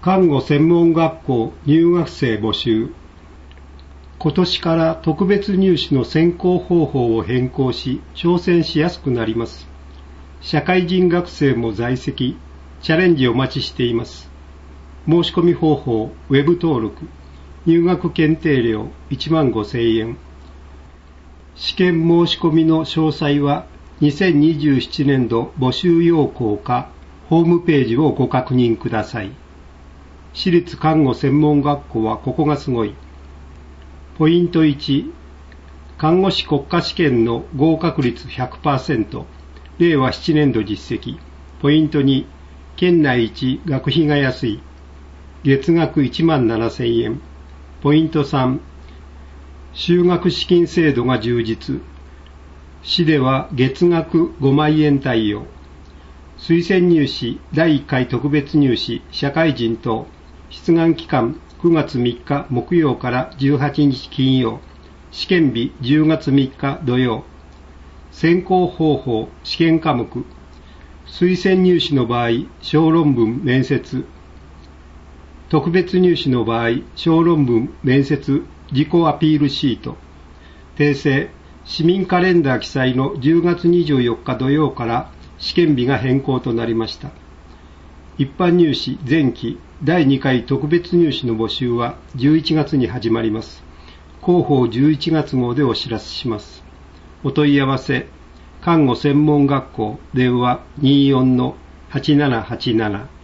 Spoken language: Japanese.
看護専門学校入学生募集。今年から特別入試の選考方法を変更し、挑戦しやすくなります。社会人学生も在籍、チャレンジお待ちしています。申し込み方法、ウェブ登録、入学検定料15,000円。試験申し込みの詳細は2027年度募集要項かホームページをご確認ください。私立看護専門学校はここがすごい。ポイント1、看護師国家試験の合格率 100%、令和7年度実績。ポイント2、県内一学費が安い。月額17,000円。ポイント3、修学資金制度が充実。市では月額5万円対応。推薦入試第1回特別入試社会人等出願期間9月3日木曜から18日金曜、試験日10月3日土曜。選考方法、試験科目。推薦入試の場合、小論文面接。特別入試の場合、小論文面接自己アピールシート。訂正、市民カレンダー記載の10月24日土曜から試験日が変更となりました。一般入試前期第2回特別入試の募集は11月に始まります。広報11月号でお知らせします。お問い合わせ、看護専門学校電話 24-8787